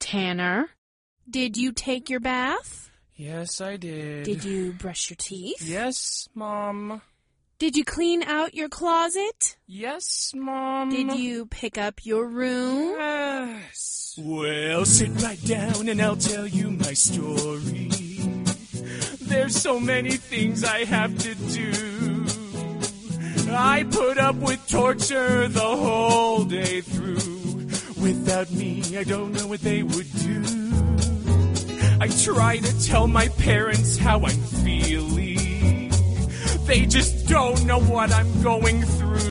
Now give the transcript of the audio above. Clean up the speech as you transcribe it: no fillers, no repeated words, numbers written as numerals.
Tanner, did you take your bath? Yes, I did. Did you brush your teeth? Yes, Mom. Did you clean out your closet? Yes, Mom. Did you pick up your room? Yes. Well, sit right down and I'll tell you my story. There's so many things I have to do. I put up with torture the whole day through. Without me, I don't know what they would do. I try to tell my parents how I'm feeling. They just don't know what I'm going through.